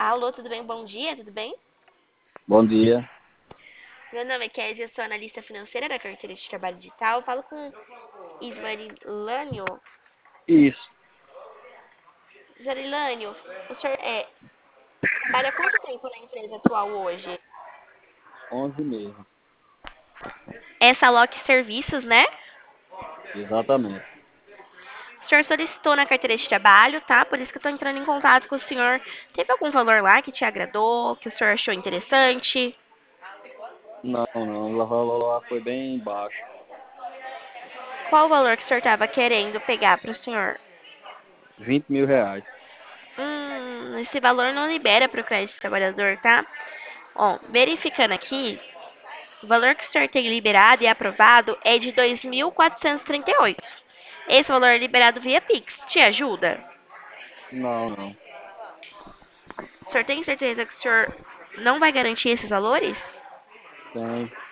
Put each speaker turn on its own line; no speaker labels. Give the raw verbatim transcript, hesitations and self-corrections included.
Alô, tudo bem? Bom dia, tudo bem?
Bom dia.
Meu nome é Kézia, eu sou analista financeira da carteira de trabalho digital. Eu falo com Ismarilânio.
Isso,
Ismarilânio, o senhor é, trabalha há quanto tempo na empresa atual hoje?
onze meses.
Essa Lock Serviços, né?
Exatamente.
O senhor solicitou na carteira de trabalho, tá? Por isso que eu tô entrando em contato com o senhor. Teve algum valor lá que te agradou, que o senhor achou interessante?
Não, não, o valor lá foi bem baixo.
Qual o valor que o senhor estava querendo pegar para o senhor?
Vinte mil reais.
Hum, esse valor não libera para o crédito do trabalhador, tá? Ó, verificando aqui, o valor que o senhor tem liberado e aprovado é de dois mil quatrocentos e trinta e oito. Esse valor é liberado via Pix. Te ajuda?
Não, não.
O senhor tem certeza que o senhor não vai garantir esses valores?
Tem.